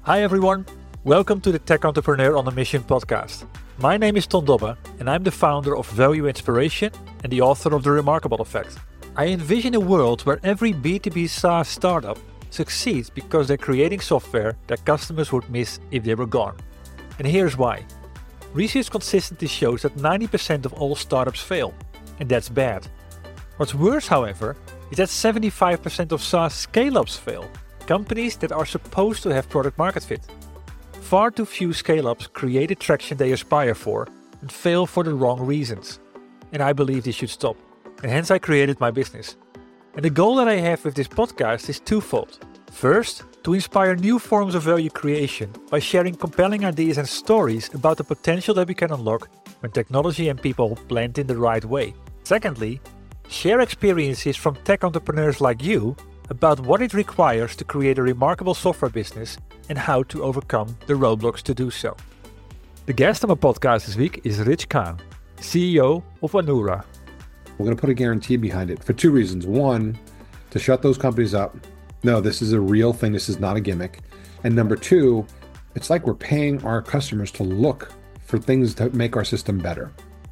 Hi everyone, welcome to the Tech Entrepreneur on a Mission podcast. My name is Ton Dobbe and I'm the founder of Value Inspiration and the author of The Remarkable Effect. I envision a world where every B2B SaaS startup succeeds because they're creating software that customers would miss if they were gone. And here's why. Research consistently shows that 90% of all startups fail, and that's bad. What's worse, however, is that 75% of SaaS scale-ups fail. Companies that are supposed to have product market fit. Far too few scale-ups create the traction they aspire for and fail for the wrong reasons. And I believe this should stop. And hence I created my business. And the goal that I have with this podcast is twofold. First, to inspire new forms of value creation by sharing compelling ideas and stories about the potential that we can unlock when technology and people blend in the right way. Secondly, share experiences from tech entrepreneurs like you about what it requires to create a remarkable software business and how to overcome the roadblocks to do so. The guest on my podcast this week is Rich Khan, CEO of Anura. We're going to put a guarantee behind it for two reasons. One, to shut those companies up. No, this is a real thing. This is not a gimmick. And number two, it's like we're paying our customers to look for things to make our system better.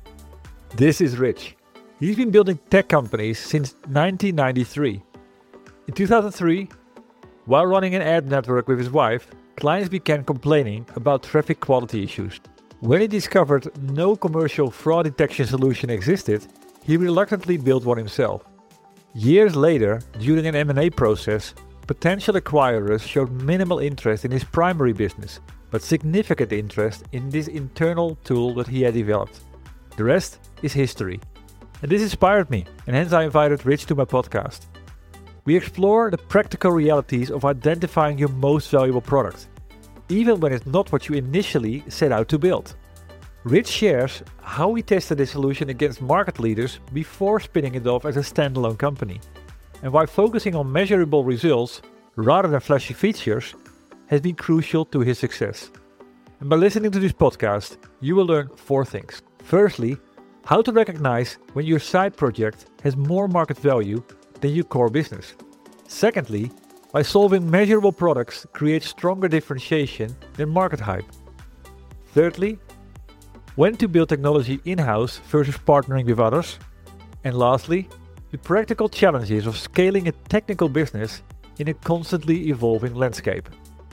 This is Rich. He's been building tech companies since 1993. In 2003, while running an ad network with his wife, clients began complaining about traffic quality issues. When he discovered no commercial fraud detection solution existed, he reluctantly built one himself. Years later, during an M&A process, potential acquirers showed minimal interest in his primary business, but significant interest in this internal tool that he had developed. The rest is history. And this inspired me, and hence I invited Rich to my podcast. We explore the practical realities of identifying your most valuable product, even when it's not what you initially set out to build. Rich shares how he tested this solution against market leaders before spinning it off as a standalone company, and why focusing on measurable results rather than flashy features has been crucial to his success. And by listening to this podcast, you will learn 4 things. Firstly, how to recognize when your side project has more market value than your core business. Secondly, why solving measurable products creates stronger differentiation than market hype. Thirdly, when to build technology in-house versus partnering with others. And lastly, the practical challenges of scaling a technical business in a constantly evolving landscape.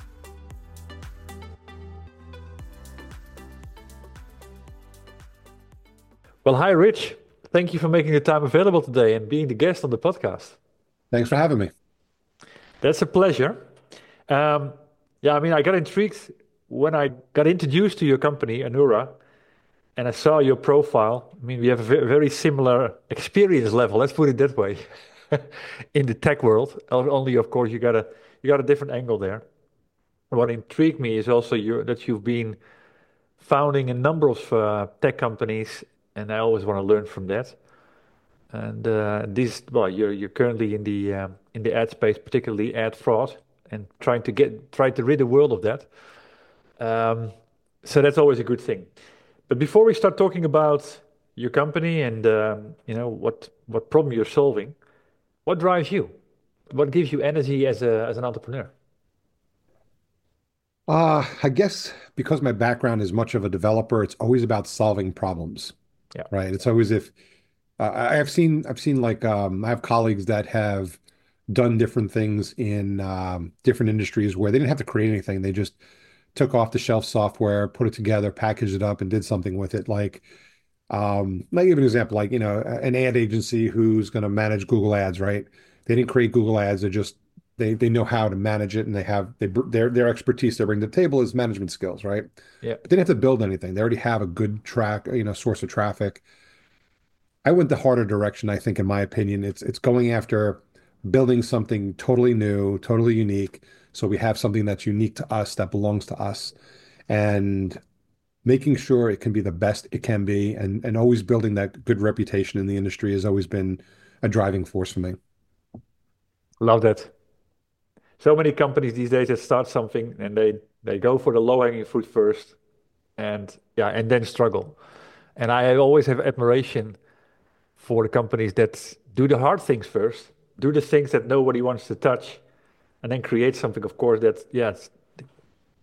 Well, hi Rich. Thank you for making the time available today and being the guest on the podcast. Thanks for having me. That's a pleasure. I got intrigued when I got introduced to your company, Anura, and I saw your profile. We have a very similar experience level, let's put it that way, in the tech world. Only, of course, you got a different angle there. What intrigued me is also that you've been founding a number of tech companies, and I always want to learn from that. And you're currently in the ad space, particularly ad fraud, and trying to rid the world of that. So that's always a good thing. But before we start talking about your company and what problem you're solving, what drives you? What gives you energy as an entrepreneur? I guess because my background is much of a developer, it's always about solving problems. Yeah. Right. It's always if I've seen like I have colleagues that have done different things in different industries where they didn't have to create anything. They just took off the shelf software, put it together, packaged it up, and did something with it. Like, let me give an example. Like, an ad agency who's going to manage Google Ads, right? They didn't create Google Ads. They know how to manage it, and their expertise they bring to the table is management skills, right? Yeah. But they didn't have to build anything. They already have a good source of traffic. I went the harder direction, I think, in my opinion. It's going after building something totally new, totally unique. So we have something that's unique to us, that belongs to us, and making sure it can be the best it can be, and always building that good reputation in the industry has always been a driving force for me. Love that. So many companies these days that start something and they go for the low-hanging fruit first and then struggle. And I always have admiration for the companies that do the hard things first, do the things that nobody wants to touch, and then create something, of course, that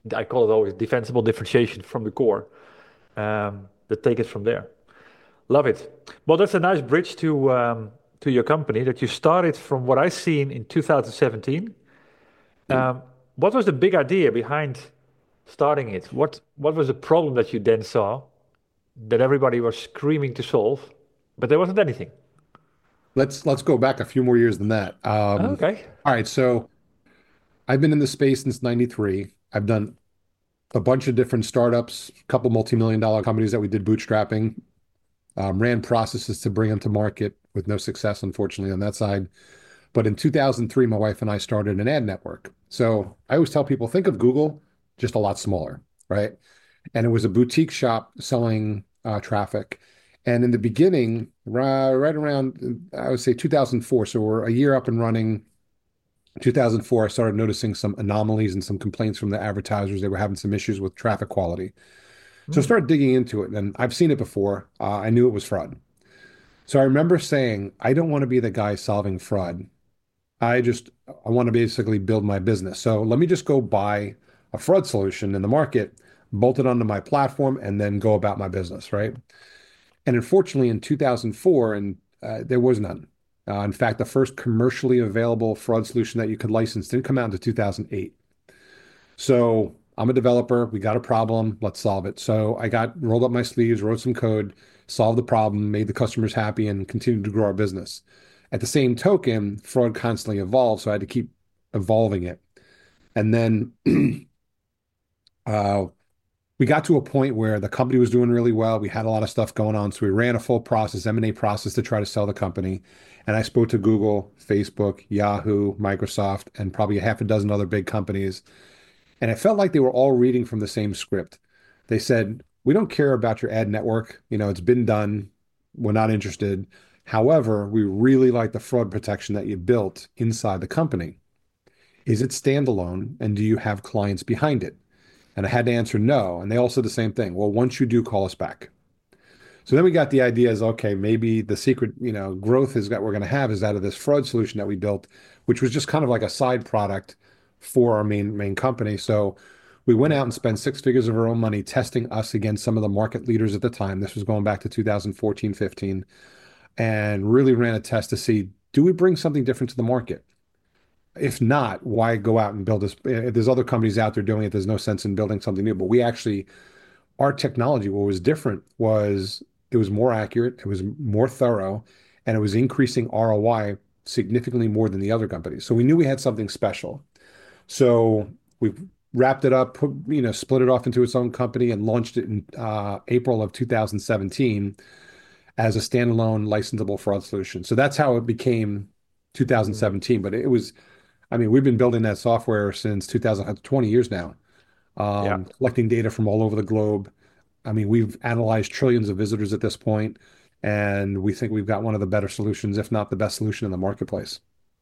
I call it always defensible differentiation from the core. That take it from there. Love it. Well, that's a nice bridge to your company that you started from what I seen in 2017. Um, what was the big idea behind starting it? What was the problem that you then saw that everybody was screaming to solve, but there wasn't anything? Let's go back a few more years than that. Okay. All right, so I've been in the space since 93. I've done a bunch of different startups, a couple multi-million dollar companies that we did bootstrapping, ran processes to bring them to market with no success, unfortunately, on that side. But in 2003, my wife and I started an ad network. So I always tell people, think of Google, just a lot smaller, right? And it was a boutique shop selling traffic. And in the beginning, right around, I would say 2004, so we're a year up and running. 2004, I started noticing some anomalies and some complaints from the advertisers. They were having some issues with traffic quality. So I Hmm. started digging into it, and I've seen it before. I knew it was fraud. So I remember saying, I don't want to be the guy solving fraud. I want to basically build my business. So let me just go buy a fraud solution in the market, bolt it onto my platform, and then go about my business, right? And unfortunately, in 2004, there was none. In fact, the first commercially available fraud solution that you could license didn't come out until 2008. So I'm a developer. We got a problem. Let's solve it. So I got rolled up my sleeves, wrote some code, solved the problem, made the customers happy, and continued to grow our business. At the same token, fraud constantly evolved, so I had to keep evolving it. And then uh, we got to a point where the company was doing really well. We had a lot of stuff going on, so we ran a full process, M&A process to try to sell the company. And I spoke to Google, Facebook, Yahoo, Microsoft, and probably a half a dozen other big companies. And it felt like they were all reading from the same script. They said, "We don't care about your ad network. You know, it's been done. We're not interested. However, we really like the fraud protection that you built inside the company. Is it standalone? And do you have clients behind it?" And I had to answer no. And they all said the same thing. Well, once you do, call us back. So then we got the idea is okay, maybe the secret, growth is that we're going to have is out of this fraud solution that we built, which was just kind of like a side product for our main company. So we went Yeah. out and spent six figures of our own money testing us against some of the market leaders at the time. This was going back to 2014, 15, and really ran a test to see, do we bring something different to the market? If not, why go out and build this? If there's other companies out there doing it, there's no sense in building something new. But we actually our technology, what was different was it was more accurate, it was more thorough, and it was increasing ROI significantly more than the other companies. So we knew we had something special. So we wrapped it up, split it off into its own company and launched it in April of 2017 as a standalone licensable fraud solution. So that's how it became Mm. 2017. But it was, I mean, we've been building that software since 2000, 20 years now, Yeah. collecting data from all over the globe. I mean, we've analyzed trillions of visitors at this point, and we think we've got one of the better solutions, if not the best solution in the marketplace.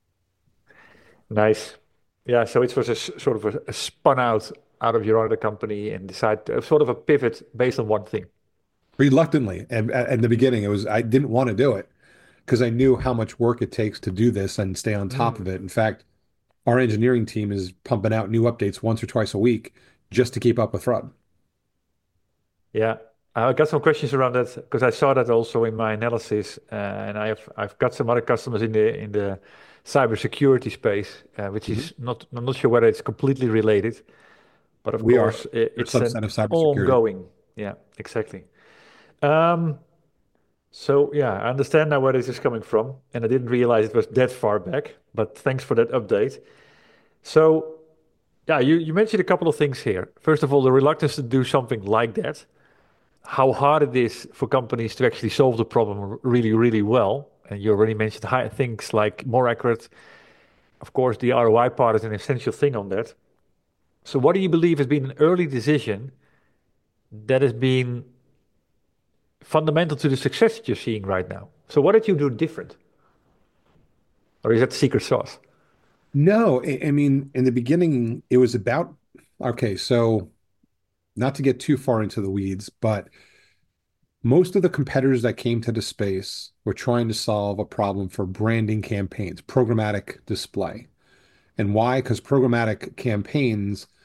Nice. Yeah. So it was sort of a spun out of your other company and decide sort of a pivot based on one thing. Reluctantly, and in the beginning, it was I didn't want to do it because I knew how much work it takes to do this and stay on top of Mm. it. In fact, our engineering team is pumping out new updates once or twice a week just to keep up with fraud. Yeah. I got some questions around that because I saw that also in my analysis, and I've got some other customers in the cybersecurity space, which Mhm. is not I'm not sure whether it's completely related, but of We are course a it's an subset of cybersecurity. ongoing. Yeah, exactly. Um, so yeah, I understand now where this is coming from, and I didn't realize it was that far back, but thanks for that update. So yeah, you mentioned a couple of things here. First of all, the reluctance to do something like that, how hard it is for companies to actually solve the problem really, really well. And you already mentioned high things like more accurate. Of course, the ROI part is an essential thing on that. So what do you believe has been an early decision that has been fundamental to the success that you're seeing right now? So what did you do different? Or is that secret sauce? No, I mean, in the beginning, it was about, okay, so not to get too far into the weeds, but most of the competitors that came to the space were trying to solve a problem for branding campaigns, programmatic display. And why? Because programmatic campaigns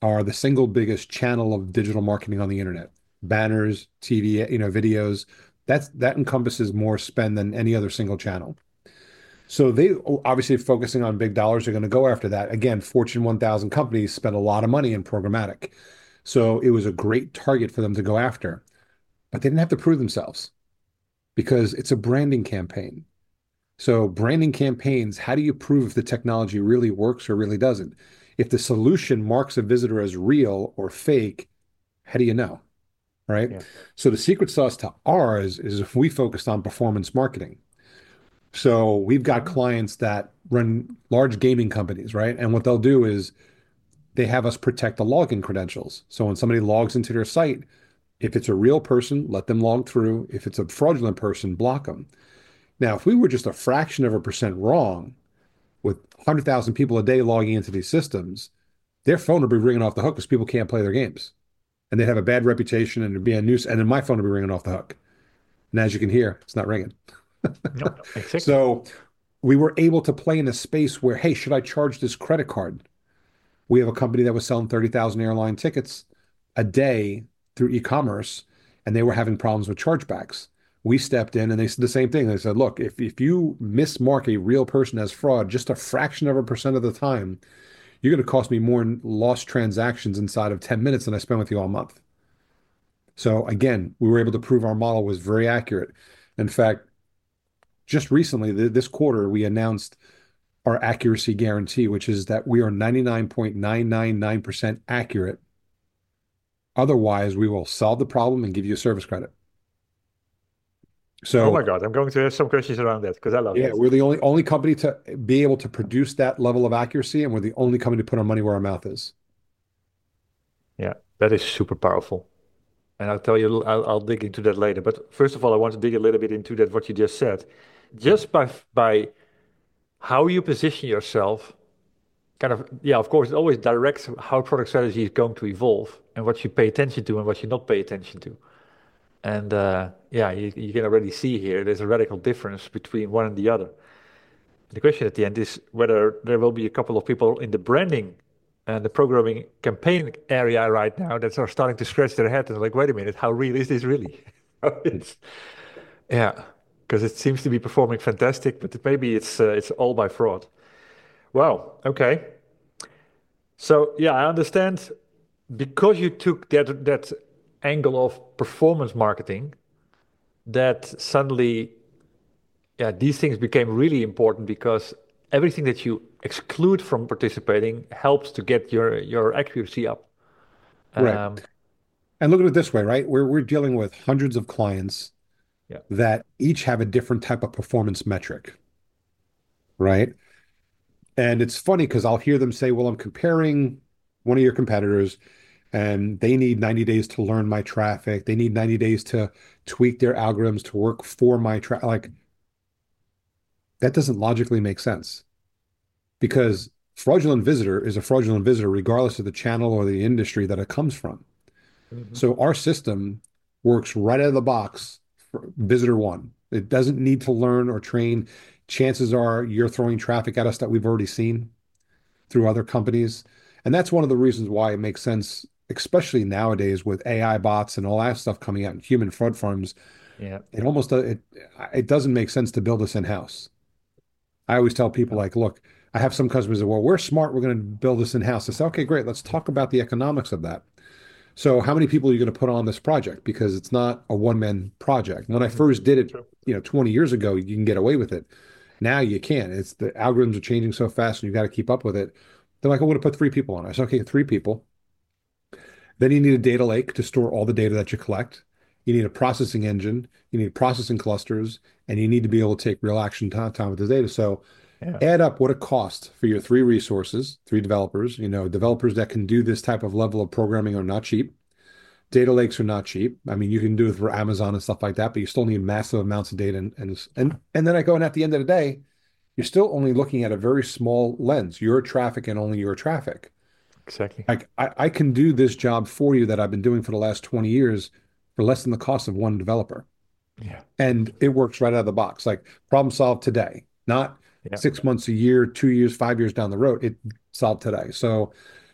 are the single biggest channel of digital marketing on the internet. Banners, TV, videos. That encompasses more spend than any other single channel. So they obviously focusing on big dollars are going to go after that. Again, Fortune 1000 companies spend a lot of money in programmatic. So it was a great target for them to go after. But they didn't have to prove themselves because it's a branding campaign. So branding campaigns, how do you prove if the technology really works or really doesn't? If the solution marks a visitor as real or fake, how do you know? Right? Yeah. So the secret sauce to ours is if we focused on performance marketing. So we've got Oh, clients that run large gaming companies, right? And what they'll do is they have us protect the login credentials. So when somebody logs into their site, if it's a real person, let them log through. If it's a fraudulent person, block them. Now, if we were just a fraction of a percent wrong with 100,000 people a day logging into these systems, their phone would be ringing off the hook because people can't play their games. And they'd have a bad reputation and it'd be a news. And then my phone would be ringing off the hook. And as you can hear, it's not ringing. no, exactly. So we were able to play in a space where, hey, should I charge this credit card? We have a company that was selling 30,000 airline tickets a day through e-commerce, and they were having problems with chargebacks. We stepped in and they said the same thing. They said, look, if you mismark a real person as fraud just a fraction of a percent of the time, you're going to cost me more in lost transactions inside of 10 minutes than I spent with you all month. So again, we were able to prove our model was very accurate. In fact, just recently, this quarter, we announced our accuracy guarantee, which is that we are 99.999% accurate. Otherwise, we will solve the problem and give you a service credit. Oh So my God, I'm going to have some questions around that because I love yeah, that. we're the only company to be able to produce that level of accuracy, and we're the only company to put our money where our mouth is. Yeah, that is super powerful. And I'll tell you, I'll dig into that later. But first of all, I want to dig a little bit into that what you just said. Just by how you position yourself, kind of, yeah, of course, it always directs how product strategy is going to evolve and what you pay attention to and what you not pay attention to. And yeah, you can already see here there's a radical difference between one and the other. The question at the end is whether there will be a couple of people in the branding and the programming campaign area right now that are starting to scratch their head and like, wait a minute, how real is this really? It's, yeah, because it seems to be performing fantastic, but maybe it's all by fraud. Wow. Okay. So yeah, I understand because you took that angle of performance marketing, that suddenly, yeah, these things became really important because everything that you exclude from participating helps to get your accuracy up. Right. Um, And look at it this way, right? We're dealing with hundreds of clients yeah. that each have a different type of performance metric, right? And it's funny because I'll hear them say, well, I'm comparing one of your competitors and they need 90 days to learn my traffic. They need 90 days to tweak their algorithms to work for my traffic. Like that doesn't logically make sense because fraudulent visitor is a fraudulent visitor regardless of the channel or the industry that it comes from. Mhm. So our system works right out of the box for visitor one. It doesn't need to learn or train. Chances are you're throwing traffic at us that we've already seen through other companies. And that's one of the reasons why it makes sense, especially nowadays with AI bots and all that stuff coming out in human fraud farms. Yeah. It doesn't make sense to build this in-house. I always tell people No. like, look, I have some customers that, well, we're smart, we're going to build this in-house. I say, okay, great, let's talk about the economics of that. So how many people are you going to put on this project? Because it's not a one-man project. When I Mhm. first did it, True. 20 years ago, you can get away with it. Now you can't. It's the algorithms are changing so fast and you got to keep up with it. They're like, I want to put three people on. I said, okay, three people. Then you need a data lake to store all the data that you collect. You need a processing engine. You need processing clusters, and you need to be able to take real action time with the data. So Yeah. add up what it costs for your three resources, three developers. Developers that can do this type of level of programming are not cheap. Data lakes are not cheap. I mean, you can do it for Amazon and stuff like that, but you still need massive amounts of data. And then I go, and at the end of the day, you're still only looking at a very small lens, your traffic and only your traffic. Exactly. Like I can do this job for you that I've been doing for the last 20 years for less than the cost of one developer. Yeah. And it works right out of the box. Like problem solved today, not Yeah. 6 months, a year, 2 years, 5 years down the road. It solved today. So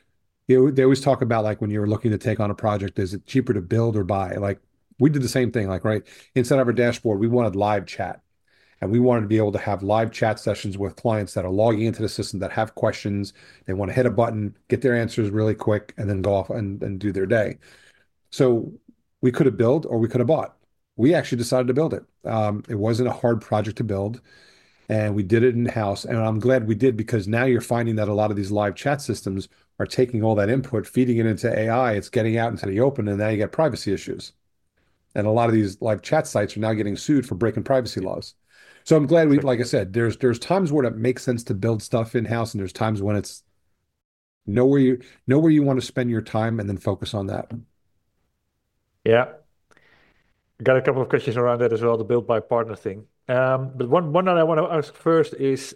They always talk about like when you're looking to take on a project, is it cheaper to build or buy? Like we did the same thing, like right inside of our dashboard, we wanted live chat. And we wanted to be able to have live chat sessions with clients that are logging into the system that have questions. They want to hit a button, get their answers really quick, and then go off and do their day. So we could have built or we could have bought. We actually decided to build it. It wasn't a hard project to build, and we did it in-house. And I'm glad we did because now you're finding that a lot of these live chat systems are taking all that input, feeding it into AI. It's getting out into the open, and now you get privacy issues. And a lot of these live chat sites are now getting sued for breaking privacy laws. So I'm glad we, like I Exactly. said, there's times where it makes sense to build stuff in-house, and there's times when it's know where you want to spend your time and then focus on that. Yeah. Got a couple of questions around that as well, the build by partner thing. But one that I want to ask first is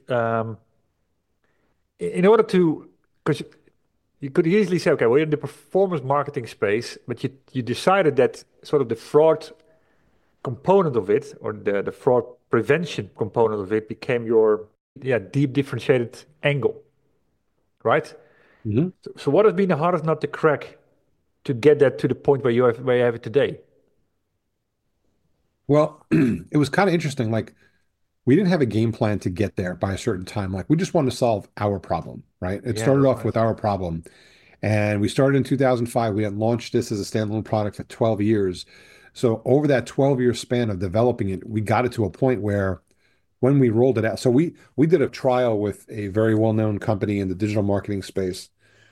in order to, because you could easily say, okay, we're in the performance marketing space, but you decided that sort of the fraud component of it, or the fraud prevention component of it, became your deep differentiated angle, right? Mhm. So what has been the hardest nut to crack to get that to the point where you have it today? Well, it was kind of interesting. Like we didn't have a game plan to get there by a certain time. Like we just wanted to solve our problem, right? It Yeah, started that's off nice. with our problem. And we started in 2005. We had launched this as a standalone product for 12 years. So over that 12-year span of developing it, we got it to a point where when we rolled it out, so we did a trial with a very well-known company in the digital marketing space,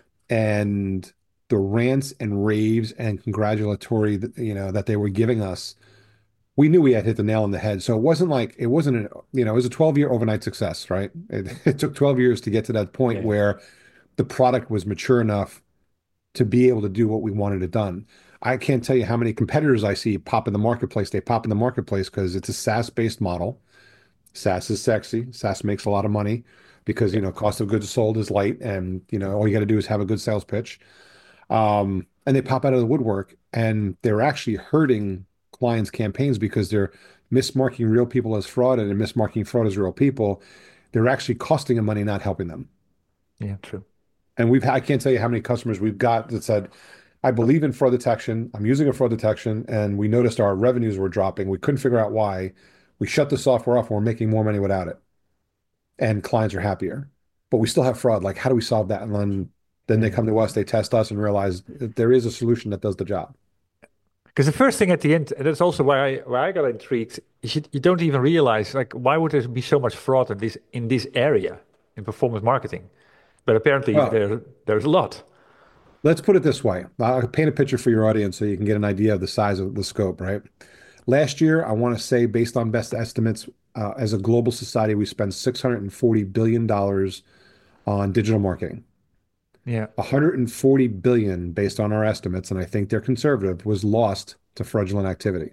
and the rants and raves and congratulatory, that they were giving us, we knew we had hit the nail on the head. So it wasn't it was a 12-year overnight success, right? It took 12 years to get to that point Yeah. where the product was mature enough to be able to do what we wanted it done. I can't tell you how many competitors I see pop in the marketplace. They pop in the marketplace because it's a SaaS-based model. SaaS is sexy. SaaS makes a lot of money because, Yeah. cost of goods sold is light and, all you got to do is have a good sales pitch. And they pop out of the woodwork and they're actually hurting clients' campaigns because they're mismarking real people as fraud and mismarking fraud as real people. They're actually costing them money, not helping them. Yeah, true. And I can't tell you how many customers we've got that said, I believe in fraud detection. I'm using a fraud detection, and we noticed our revenues were dropping. We couldn't figure out why. We shut the software off and we're making more money without it. And clients are happier. But we still have fraud. Like, how do we solve that? And then they Yeah. come to us, they test us and realize that there is a solution that does the job. Because the first thing at the end, and that's also why I got intrigued, is you don't even realize like why would there be so much fraud in this area in performance marketing? But apparently Well, there's a lot. let's put it this way. I'll paint a picture for your audience so you can get an idea of the size of the scope, right? Last year, I want to say, based on best estimates, as a global society, we spent $640 billion on digital marketing. Yeah. 140 billion, based on our estimates, and I think they're conservative, was lost to fraudulent activity.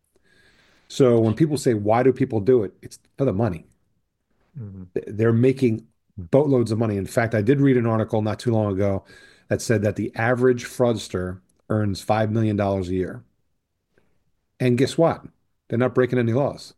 So when people say, why do people do it? It's for the money. Mhm. They're making boatloads of money. In fact, I did read an article not too long ago that said that the average fraudster earns $5 million a year. And guess what? They're not breaking any laws.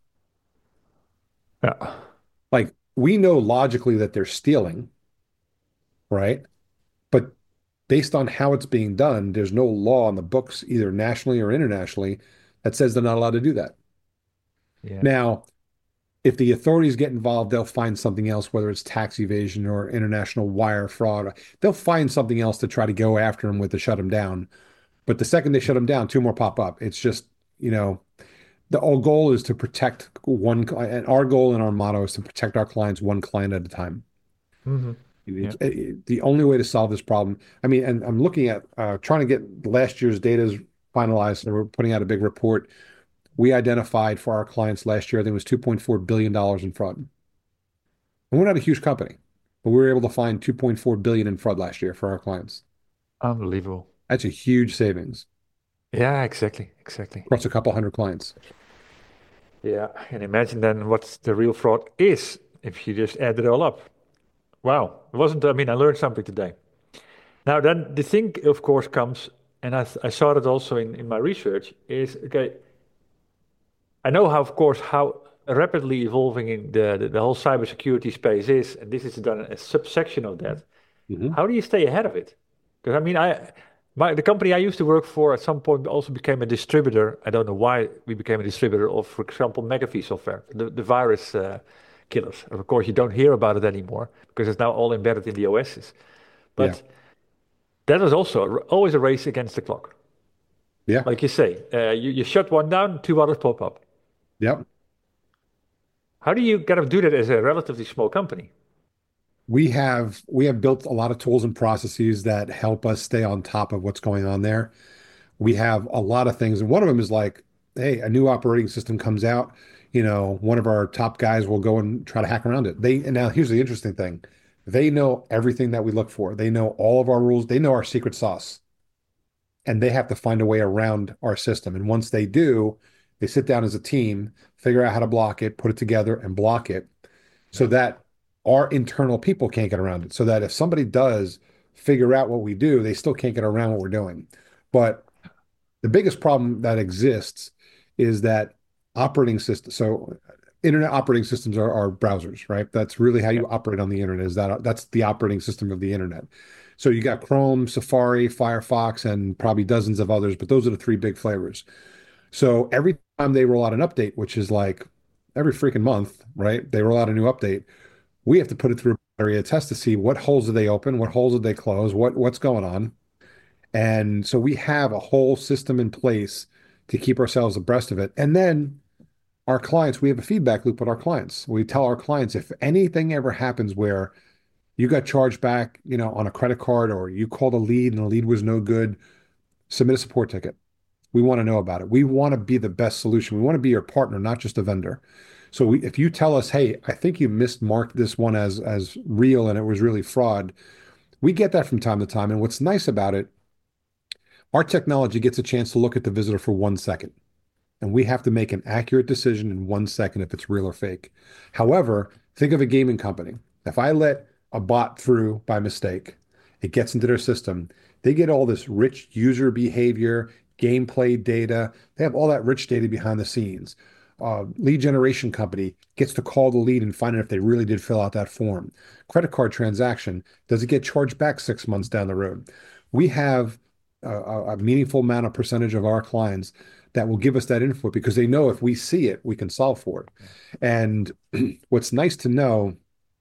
Yeah. Like we know logically that they're stealing, right? But based on how it's being done, there's no law on the books, either nationally or internationally, that says they're not allowed to do that. Yeah. Now, if the authorities get involved, they'll find something else, whether it's tax evasion or international wire fraud. They'll find something else to try to go after them with to shut them down. But the second they shut them down, two more pop up. It's just, the whole goal is to protect one, and our goal and our motto is to protect our clients one client at a time. Hmm. Yeah. The only way to solve this problem, I mean, and I'm looking at trying to get last year's data finalized, and we're putting out a big report. We identified for our clients last year, I think it was $2.4 billion in fraud. And we're not a huge company, but we were able to find 2.4 billion in fraud last year for our clients. Unbelievable. That's a huge savings Yeah, exactly. Exactly. across a couple hundred clients. Yeah. And imagine then what the real fraud is if you just add it all up. Wow. It wasn't, I mean, I learned something today. Now, then the thing, of course, comes, and I saw it also in my research, is okay, I know how, of course, how rapidly evolving in the whole cybersecurity space is, and this is done a subsection of that. Mhm. How do you stay ahead of it? Because I mean, the company I used to work for at some point also became a distributor. I don't know why we became a distributor of, for example, McAfee software, the virus killers. Of course, you don't hear about it anymore because it's now all embedded in the OSs. Yeah. But that was also always a race against the clock. Yeah. Like you say, you shut one down, two others pop up. Yep. How do you kind of do that as a relatively small company? We have built a lot of tools and processes that help us stay on top of what's going on there. We have a lot of things, and one of them is like, hey, a new operating system comes out, one of our top guys will go and try to hack around it. And now here's the interesting thing. They know everything that we look for. They know all of our rules. They know our secret sauce, and they have to find a way around our system. And once they do, they sit down as a team, figure out how to block it, put it together and block it so Yeah. that our internal people can't get around it. So that if somebody does figure out what we do, they still can't get around what we're doing. But the biggest problem that exists is that operating system. So internet operating systems are browsers, right? That's really how Yeah. you operate on the internet. That's the operating system of the internet. So you got Chrome, Safari, Firefox, and probably dozens of others, but those are the three big flavors. So every time they roll out an update, which is like every freaking month, right? They roll out a new update. We have to put it through a battery test to see what holes did they open, what holes did they close, what's going on. And so we have a whole system in place to keep ourselves abreast of it. And then our clients, we have a feedback loop with our clients. We tell our clients if anything ever happens where you got charged back, on a credit card or you called a lead and the lead was no good, submit a support ticket. We want to know about it. We want to be the best solution. We want to be your partner, not just a vendor. So if you tell us, hey, I think you mismarked this one as real and it was really fraud, we get that from time to time. And what's nice about it, our technology gets a chance to look at the visitor for 1 second. And we have to make an accurate decision in 1 second if it's real or fake. However, think of a gaming company. If I let a bot through by mistake, it gets into their system. They get all this rich user behavior, gameplay data. They have all that rich data behind the scenes. Lead generation company gets to call the lead and find out if they really did fill out that form. Credit card transaction, does it get charged back 6 months down the road? We have a meaningful amount of percentage of our clients that will give us that info because they know if we see it, we can solve for it. And what's nice to know,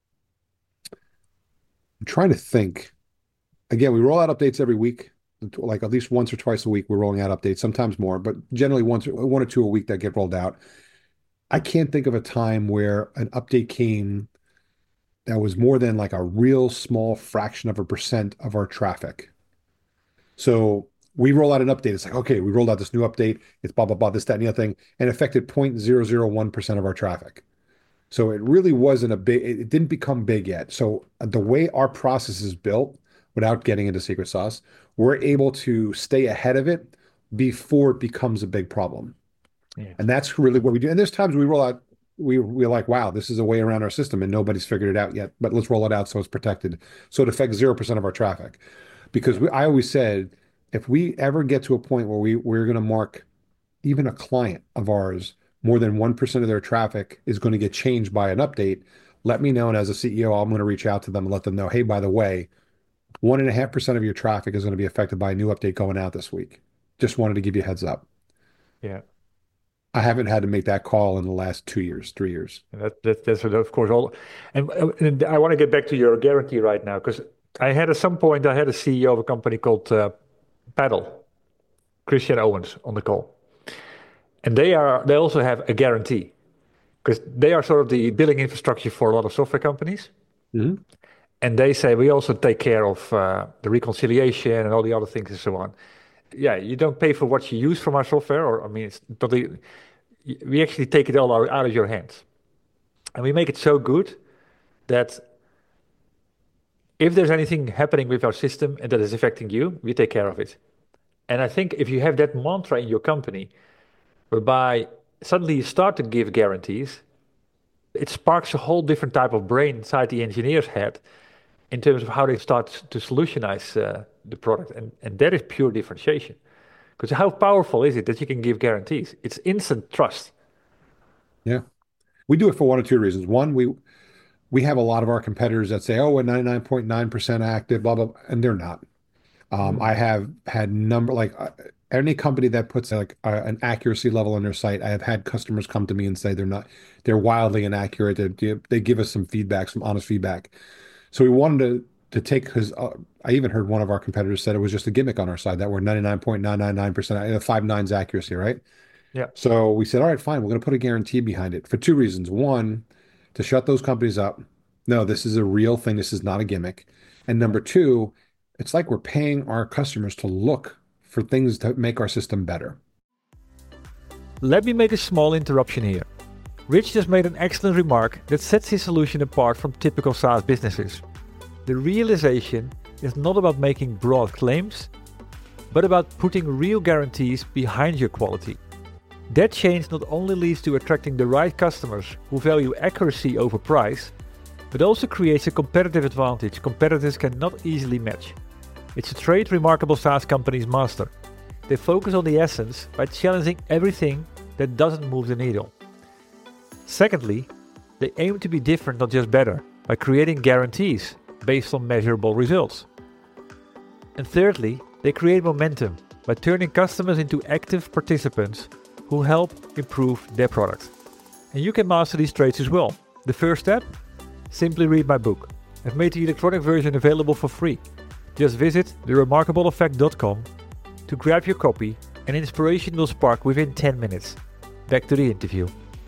I'm trying to think. Again, we roll out updates every week, like at least once or twice a week. We're rolling out updates, sometimes more, but generally one or two a week that get rolled out. I can't think of a time where an update came that was more than like a real small fraction of a percent of our traffic. So we roll out an update. It's like, okay, we rolled out this new update. It's blah, blah, blah, this, that, and the other thing, and affected 0.001% of our traffic. So it really wasn't it didn't become big yet. So the way our process is built, without getting into secret sauce, we're able to stay ahead of it before it becomes a big problem. Yeah. And that's really what we do. And there's times we roll out, we're like, wow, this is a way around our system and nobody's figured it out yet, but let's roll it out so it's protected. So it affects 0% of our traffic. Because Yeah. I always said, if we ever get to a point where we're going to mark even a client of ours, more than 1% of their traffic is going to get changed by an update, let me know. And as a CEO, I'm going to reach out to them and let them know, hey, by the way, 1.5% of your traffic is going to be affected by a new update going out this week. Just wanted to give you a heads up. Yeah. I haven't had to make that call in the last 2 years, 3 years. And that's of course all. And I want to get back to your guarantee right now because at some point I had a CEO of a company called Paddle, Christian Owens, on the call, and they also have a guarantee because they are sort of the billing infrastructure for a lot of software companies. Mhm. And they say we also take care of the reconciliation and all the other things and so on. Yeah, you don't pay for what you use from our software, or I mean, it's totally. We actually take it all out of your hands, and we make it so good that if there's anything happening with our system and that is affecting you, we take care of it. And I think if you have that mantra in your company, whereby suddenly you start to give guarantees, it sparks a whole different type of brain inside the engineer's head in terms of how they start to solutionize the product. And that is pure differentiation. Because how powerful is it that you can give guarantees? It's instant trust. Yeah. We do it for one or two reasons. One, we have a lot of our competitors that say, oh, we're 99.9% active, blah, blah, blah, and they're not. I Mm. have had any company that puts an accuracy level on their site. I have had customers come to me and say they're wildly inaccurate. They give us some feedback, some honest feedback. So we wanted to take because I even heard one of our competitors said it was just a gimmick on our side that we're 99.999%, five nines accuracy, right? Yeah. So we said, all right, fine, we're going to put a guarantee behind it for two reasons. One, to shut those companies up. No, this is a real thing. This is not a gimmick. And Yeah. number two, it's like we're paying our customers to look for things to make our system better. Let me make a small interruption here. Rich just made an excellent remark that sets his solution apart from typical SaaS businesses. The realization is not about making broad claims, but about putting real guarantees behind your quality. That change not only leads to attracting the right customers who value accuracy over price, but also creates a competitive advantage competitors cannot easily match. It's a trait remarkable SaaS companies master. They focus on the essence by challenging everything that doesn't move the needle. Secondly, they aim to be different, not just better, by creating guarantees based on measurable results. And thirdly, they create momentum by turning customers into active participants who help improve their product. And you can master these traits as well. The first step? Simply read my book. I've made the electronic version available for free. Just visit theremarkableeffect.com to grab your copy, and inspiration will spark within 10 minutes. Back to the interview.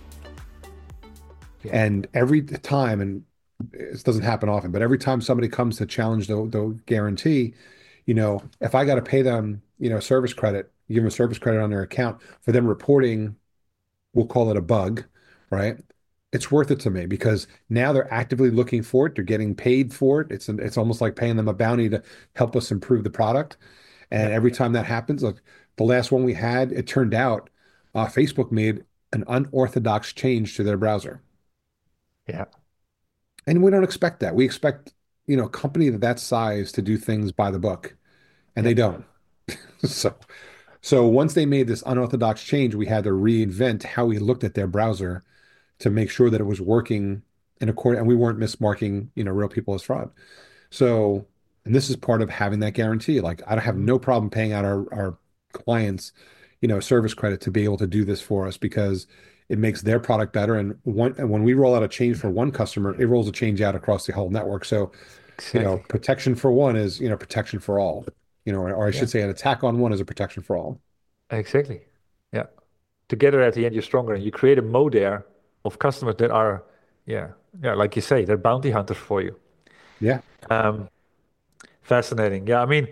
Yeah. And every time, and this doesn't happen often, but every time somebody comes to challenge the guarantee, if I got to pay them, service credit, give them a service credit on their account for them reporting, we'll call it a bug, right? It's worth it to me because now they're actively looking for it. They're getting paid for it. It's almost like paying them a bounty to help us improve the product. Yeah. And every time that happens, like the last one we had, it turned out Facebook made an unorthodox change to their browser. Yeah. And we don't expect that. We expect, a company of that size to do things by the book, and Yeah. they don't. So, so once they made this unorthodox change, we had to reinvent how we looked at their browser to make sure that it was working in accord, and we weren't mismarking, real people as fraud. So, and this is part of having that guarantee. Like, I don't have no problem paying out our clients, service credit to be able to do this for us because it makes their product better. And when we roll out a change for one customer, it rolls a change out across the whole network. So, Exactly. protection for one is, protection for all, or I Yeah. should say an attack on one is a protection for all. Exactly. Yeah. Together at the end you're stronger and you create a mode there of customers that are, yeah, yeah, like you say, they're bounty hunters for you. Yeah. Um, Fascinating. Yeah, I mean,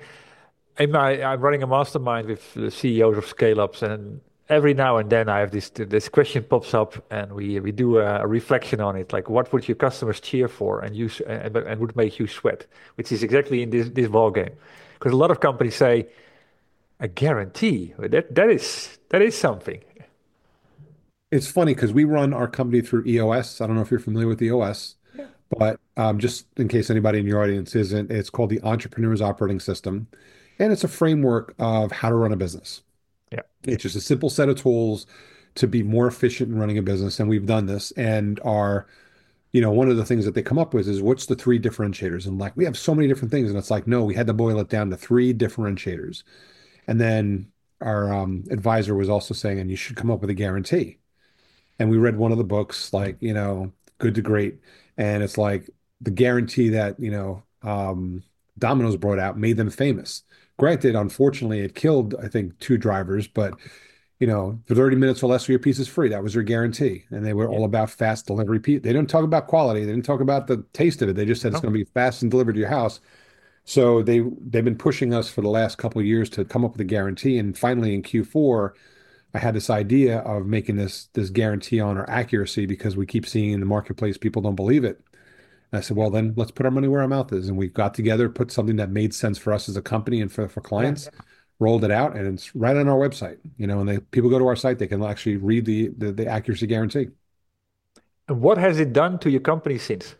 I'm running a mastermind with the CEOs of scale-ups, and every now and then I have this question pops up, and we do a reflection on it, like what would your customers cheer for and would make you sweat, which is exactly in this ball game, because a lot of companies say a guarantee that is something. It's funny because we run our company through EOS. I don't know if you're familiar with EOS, Yeah. but just in case anybody in your audience isn't, it's called the Entrepreneur's Operating System. And it's a framework of how to run a business. Yeah. It's just a simple set of tools to be more efficient in running a business. And we've done this. And one of the things that they come up with is what's the three differentiators? And like, we have so many different things. And it's like, no, we had to boil it down to three differentiators. And then our advisor was also saying, and you should come up with a guarantee. And we read one of the books, like, Good to Great. And it's like the guarantee that, Domino's brought out made them famous. Granted, unfortunately, it killed, I think, two drivers, but, for 30 minutes or less, your piece is free. That was their guarantee. And they were Yeah. all about fast delivery. They didn't talk about quality. They didn't talk about the taste of it. They just said it's No. going to be fast and delivered to your house. So they've been pushing us for the last couple of years to come up with a guarantee. And finally in Q4, I had this idea of making this guarantee on our accuracy because we keep seeing in the marketplace people don't believe it. And I said, well, then let's put our money where our mouth is. And we got together, put something that made sense for us as a company and for Yeah. clients, rolled it out, and it's right on our website. And people go to our site, they can actually read the accuracy guarantee. And what has it done to your company since?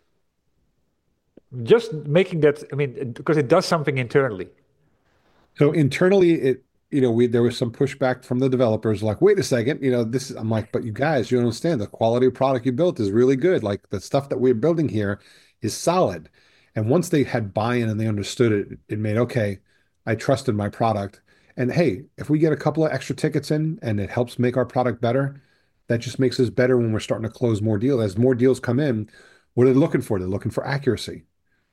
Just making that, I mean, because it does something internally. So internally, there was some pushback from the developers, like, wait a second, I'm like, but you guys, you don't understand the quality of product you built is really good. Like the stuff that we're building here is solid. And once they had buy-in and they understood it, it made, okay, I trusted my product. And hey, if we get a couple of extra tickets in and it helps make our product better, that just makes us better when we're starting to close more deals. As more deals come in, what are they looking for? They're looking for accuracy.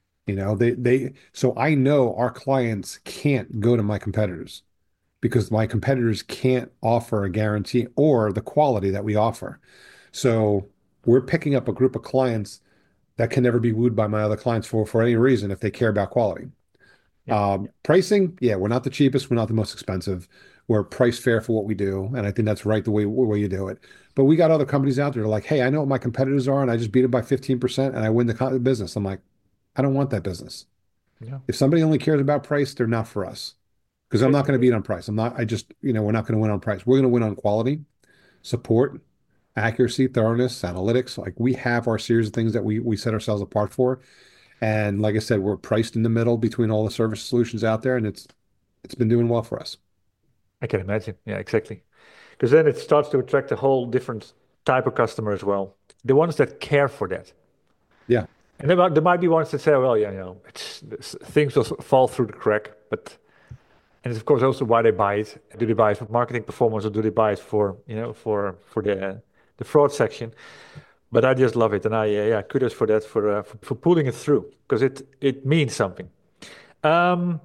So I know our clients can't go to my competitors because my competitors can't offer a guarantee or the quality that we offer. So we're picking up a group of clients that can never be wooed by my other clients for any reason if they care about quality. Yeah. Pricing, yeah, we're not the cheapest, we're not the most expensive. We're price fair for what we do, and I think that's right the way you do it. But we got other companies out there that are like, hey, I know what my competitors are, and I just beat it by 15% and I win the business. I'm like, I don't want that business. Yeah. If somebody only cares about price, they're not for us. Because I'm not going to beat on price. I'm not, I just, we're not going to win on price. We're going to win on quality, support, accuracy, thoroughness, analytics. Like we have our series of things that we set ourselves apart for. And like I said, we're priced in the middle between all the service solutions out there, and it's been doing well for us. I can imagine. Yeah, exactly. Because then it starts to attract a whole different type of customer as well. The ones that care for that. Yeah. And there might be ones that say, well, yeah, things will fall through the crack, but and it's of course also why they buy it. Do they buy it for marketing performance or do they buy it for, for the fraud section? But I just love it, and yeah, kudos for that for pulling it through because it means something. Um,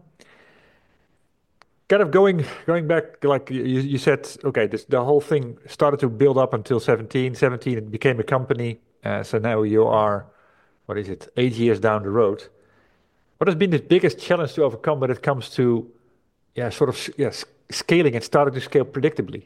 Kind of going back, like you said, okay, the whole thing started to build up until 17, it became a company. So now you are, what is it, 8 years down the road. What has been the biggest challenge to overcome when it comes to, yeah, sort of, yes, scaling and starting to scale predictably?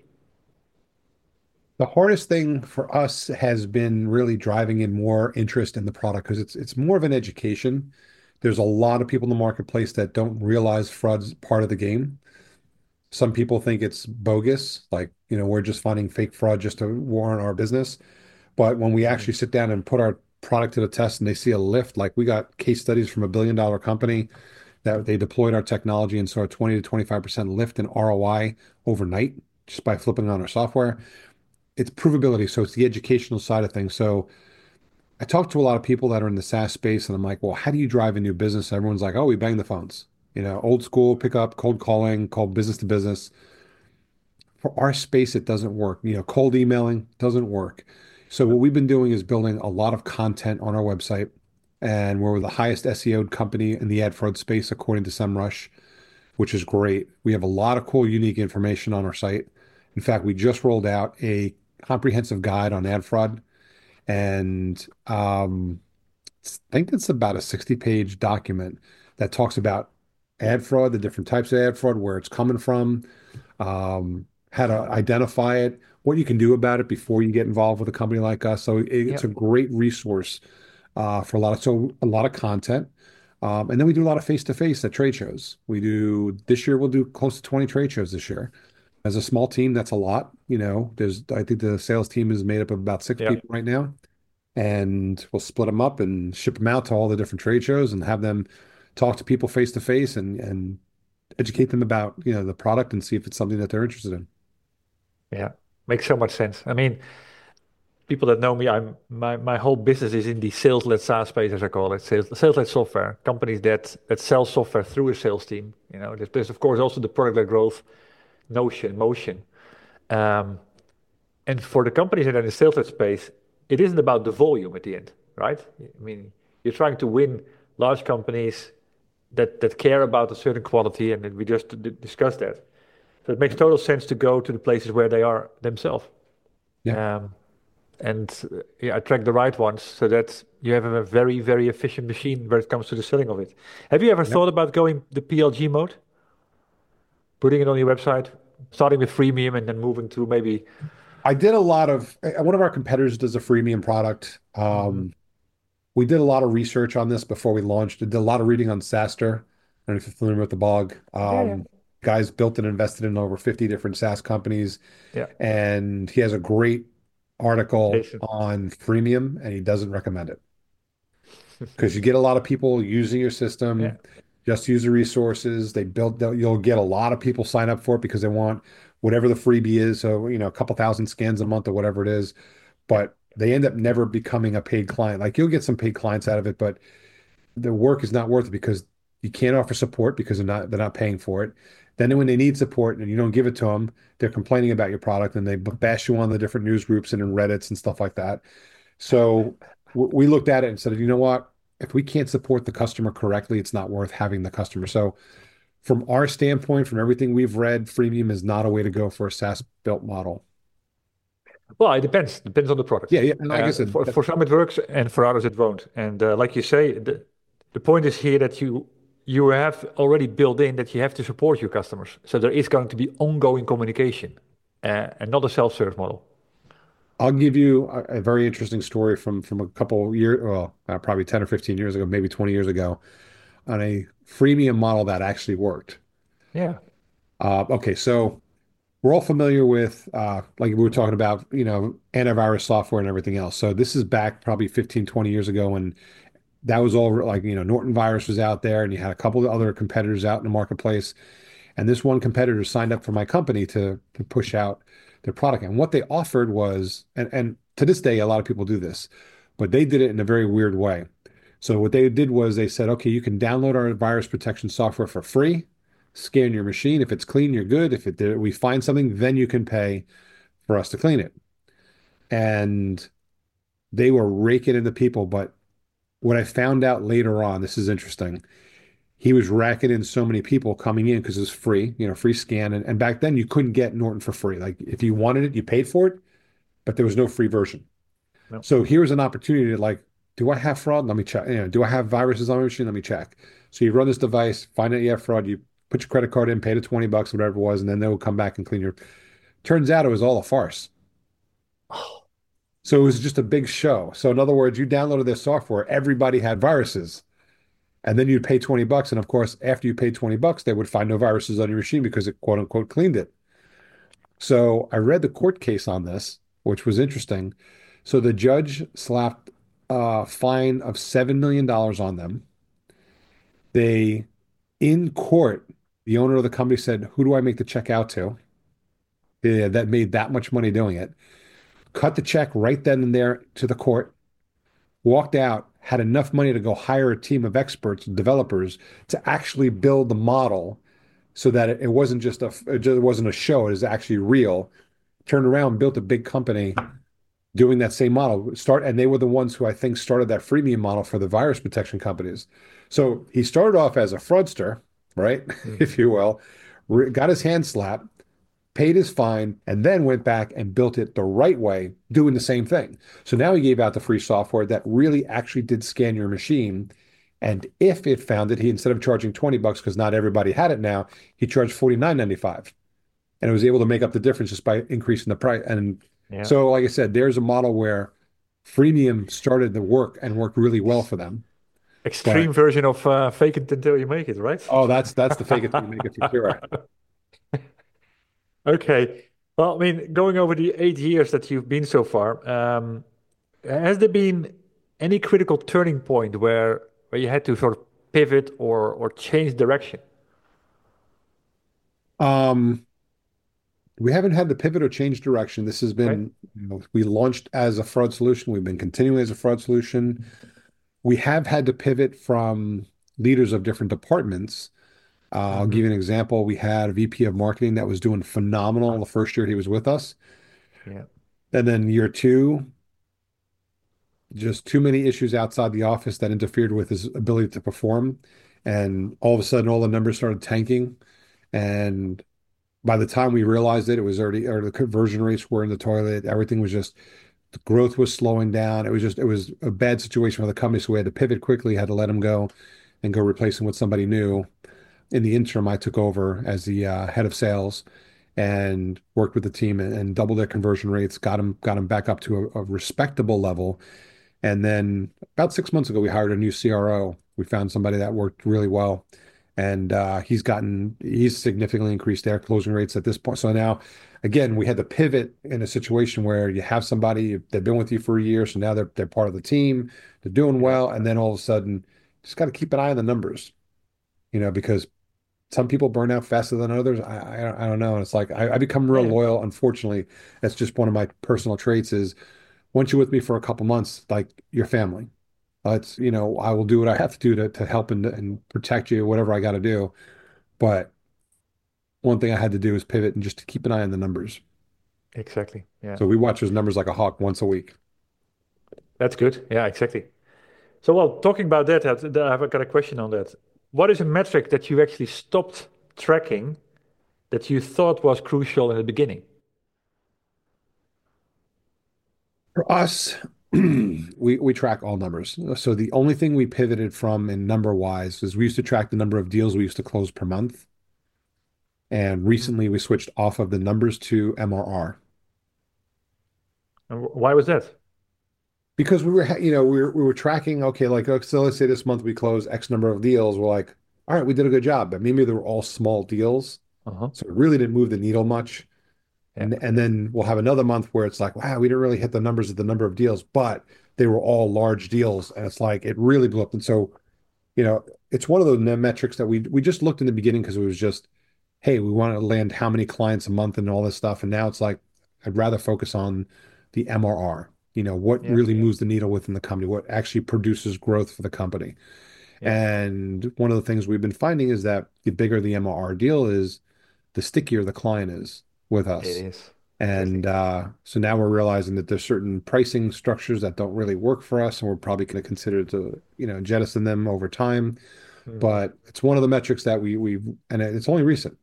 The hardest thing for us has been really driving in more interest in the product because it's more of an education. There's a lot of people in the marketplace that don't realize fraud's part of the game. Some people think it's bogus, like, we're just finding fake fraud just to warrant our business. But when we Mhm. actually sit down and put our product to the test and they see a lift, like we got case studies from $1 billion company that they deployed our technology and saw a 20 to 25% lift in ROI overnight just by flipping on our software. It's provability. So it's the educational side of things. So I talk to a lot of people that are in the SaaS space and I'm like, well, how do you drive a new business? Everyone's like, oh, we bang the phones, old school pickup, cold calling, called business to business. For our space, it doesn't work. Cold emailing doesn't work. So what we've been doing is building a lot of content on our website, and we're the highest SEO'd company in the ad fraud space, according to SEMrush, which is great. We have a lot of cool, unique information on our site. In fact, we just rolled out a comprehensive guide on ad fraud, and I think it's about a 60-page document that talks about ad fraud, the different types of ad fraud, where it's coming from, how to identify it, what you can do about it before you get involved with a company like us. So Yeah, it's a great resource for a lot of content. And then we do a lot of face-to-face at trade shows. This year, we'll do close to 20 trade shows this year. As a small team, that's a lot. I think the sales team is made up of about six yeah, people right now. And we'll split them up and ship them out to all the different trade shows and have them talk to people face to face and educate them about, the product and see if it's something that they're interested in. yeah. Makes so much sense. I mean, people that know me, my whole business is in the sales-led SaaS space, as I call it, sales-led software. Companies that sell software through a sales team. There's of course also the product-led growth motion. Um, and for the companies that are in the sales-led space, it isn't about the volume at the end, right? I mean, you're trying to win large companies that care about a certain quality, and we just discussed that. So it makes total sense to go to the places where they are themselves. Yeah. Um, and yeah, attract the right ones so that you have a very, very efficient machine when it comes to the selling of it. Have you ever Yep. thought about going the PLG mode, putting it on your website, starting with freemium and then moving to maybe? I did a lot of, one of our competitors does a freemium product. Mhm. We did a lot of research on this before we launched. I did a lot of reading on SaaStr. I don't know if you're familiar with the blog. Yeah, yeah, Guys built and invested in over 50 different SaaS companies. yeah. And he has a great article Jason. on freemium, and he doesn't recommend it because you get a lot of people using your Yeah, system, just use the resources. You'll get a lot of people sign up for it because they want whatever the freebie is. So, a couple thousand scans a month or whatever it is, yeah, but they end up never becoming a paid client. Like you'll get some paid clients out of it, but the work is not worth it because You can't offer support because they're not paying for it. Then when they need support and you don't give it to them, they're complaining about your product and they bash you on the different news groups and in Reddits and stuff like that. So we looked at it and said, you know what? If we can't support the customer correctly, it's not worth having the customer. So from our standpoint, from everything we've read, freemium is not a way to go for a SaaS built model. Well, it depends. Depends on the Yeah, product. yeah. And like I said, For some it works, and for others it won't. And like you say, the point is here that you have already built in that you have to support your customers. So there is going to be ongoing communication, and not a self-serve model. I'll give you a very interesting story from a couple years, well, probably 10 or 15 years ago, maybe 20 years ago, on a freemium model that actually worked. Yeah. Okay, so we're all familiar with, like we were talking about, antivirus software and everything else. So this is back probably 15, 20 years ago when that was all like, Norton Virus was out there and you had a couple of other competitors out in the marketplace. And this one competitor signed up for my company to push out their product. And what they offered was, and to this day, a lot of people do this, but they did it in a very weird way. So what they did was they said, okay, you can download our virus protection software for free, scan your machine. If it's clean, you're good. If we find something, then you can pay for us to clean it. And they were raking in the people. But what I found out later on, this is interesting. He was racking in so many people coming in because it was free, free scan. And back then you couldn't get Norton for free. Like if you wanted it, you paid for it, but there was no free version. No. So here's an opportunity to like, do I have fraud? Let me check. Do I have viruses on my machine? Let me check. So you run this device, find out you have fraud, you put your credit card in, pay the $20, whatever it was, and then they will come back and clean your. Turns out it was all a farce. So it was just a big show. So in other words, you downloaded this software, everybody had viruses. And then you'd pay $20. And of course, after you paid $20, they would find no viruses on your machine because it quote unquote cleaned it. So I read the court case on this, which was interesting. So the judge slapped a fine of $7 million on them. They, in court, the owner of the company said, who do I make the check out to? Yeah, that made that much money doing it. Cut the check right then and there to the court, walked out, had enough money to go hire a team of experts, developers, to actually build the model so that it wasn't it wasn't a show, it was actually real. Turned around, built a big company doing that same model. And they were the ones who I think started that freemium model for the virus protection companies. So he started off as a fraudster, right? If you will, got his hand slapped, paid his fine, and then went back and built it the right way, doing the same thing. So now he gave out the free software that really actually did scan your machine. And if it found it, he instead of charging $20, because not everybody had it now, he charged $49.95. And it was able to make up the difference just by increasing the price. And so, like I said, there's a model where freemium started to work and worked really well for them. Extreme version of fake it until you make it, right? Oh, that's the fake it till you make it for sure. Okay. Well, I mean, going over the 8 years that you've been so far, has there been any critical turning point where you had to sort of pivot or change direction? Um, we haven't had to pivot or change direction. This has Okay. been, we launched as a fraud solution. We've been continuing as a fraud solution. We have had to pivot from leaders of different departments. I'll give Hmm. you an example. We had a VP of marketing that was doing phenomenal the first year he was with us. Yeah. And then year two, just too many issues outside the office that interfered with his ability to perform. And all of a sudden, all the numbers started tanking. And by the time we realized it, it was already, or the conversion rates were in the toilet. Everything was just, the growth was slowing down. It was a bad situation for the company. So we had to pivot quickly, had to let him go and go replace him with somebody new. In the interim, I took over as the head of sales and worked with the team and doubled their conversion rates, got him back up to a respectable level. And then about 6 months ago, we hired a new CRO. We found somebody that worked really well, and he's significantly increased their closing rates at this point. So now, again, we had to pivot in a situation where you have somebody they've been with you for a year, so now they're part of the team, they're doing Yeah. well, and then all of a sudden, just got to keep an eye on the numbers, because some people burn out faster than others. I don't know. And it's like I become real Yeah. loyal. Unfortunately, that's just one of my personal traits is once you're with me for a couple months, like your family. It's, I will do what I have to do to help and protect you, whatever I got to do. But one thing I had to do is pivot and just to keep an eye on the numbers. Exactly. Yeah. So we watch those numbers like a hawk once a week. That's good. Yeah, exactly. So, well, talking about that, I've got a question on that. What is a metric that you actually stopped tracking that you thought was crucial in the beginning? For us, we track all numbers. So the only thing we pivoted from in number wise is we used to track the number of deals we used to close per month. And Mm. recently we switched off of the numbers to MRR And why was that? because we were tracking, okay, like, so let's say this month we close X number of deals. We're like, all right, we did a good job, but maybe they were all small deals. Uh-huh. So it really didn't move the needle much. Yeah. And then we'll have another month where it's like, wow, we didn't really hit the numbers of the number of deals, but they were all large deals. And it's like it really blew up. And so, it's one of those metrics that we just looked in the beginning because it was just, hey, we want to land how many clients a month and all this stuff. And now it's like, I'd rather focus on the MRR, what Yeah. really moves the needle within the company, what actually produces growth for the company. Yeah. And one of the things we've been finding is that the bigger the MRR deal is, the stickier the client is with It us. is. Exactly. And so now we're realizing that there's certain pricing structures that don't really work for us, and we're probably going to consider to, jettison them over time. Mhm. But it's one of the metrics that and it's only recent.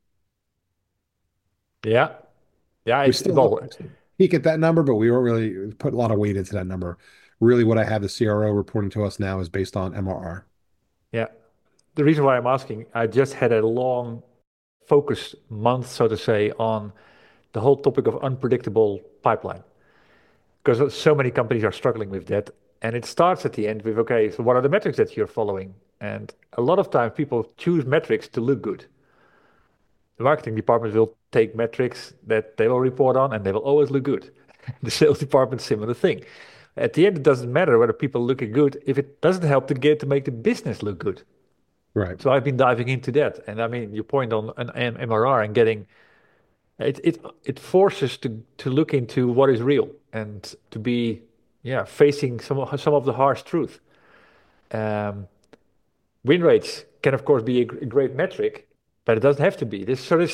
Yeah. Yeah. We still look Well, peek at that number, but we don't really put a lot of weight into that number. Really, what I have the CRO reporting to us now is based on MRR. yeah. The reason why I'm asking, I just had a long focus month, so to say, on the whole topic of unpredictable pipeline. Because so many companies are struggling with that. And it starts at the end with, okay, so what are the metrics that you're following? And a lot of times people choose metrics to look good. The marketing department will take metrics that they will report on and they will always look good. The sales department, similar thing. At the end, it doesn't matter whether people are looking good if it doesn't help to make the business look good. Right. So I've been diving into that. And I mean, you point on an MRR and getting it forces to look into what is real and to be facing some of the harsh truth. Um, Win rates can of course be a great metric, but it doesn't have to be.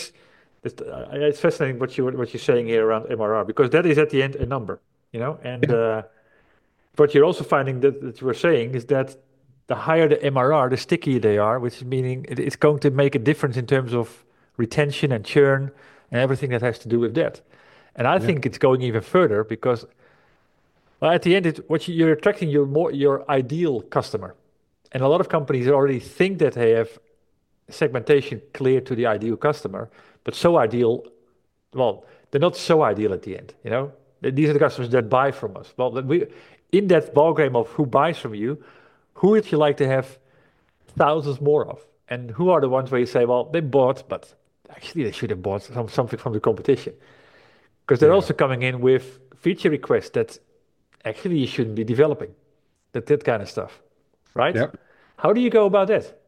It's fascinating what you're saying here around MRR because that is at the end a number, and Yeah. what you're also finding that you were saying is that the higher the MRR, the stickier they are, which is meaning it's going to make a difference in terms of retention and churn and everything that has to do with that. And I Yeah. think it's going even further because, well, at the end, you're attracting your ideal customer. And a lot of companies already think that they have segmentation clear to the ideal customer, but so ideal, well, they're not so ideal at the end, you know? These are the customers that buy from us. Well, in that ballgame of who buys from you, who would you like to have thousands more of? And who are the ones where you say, well, they bought, but actually they should have bought something from the competition? Because they're Yeah. also coming in with feature requests that actually you shouldn't be developing, that kind of stuff, right? Yep. How do you go about that?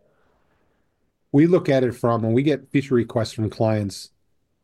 We look at it from when we get feature requests from clients.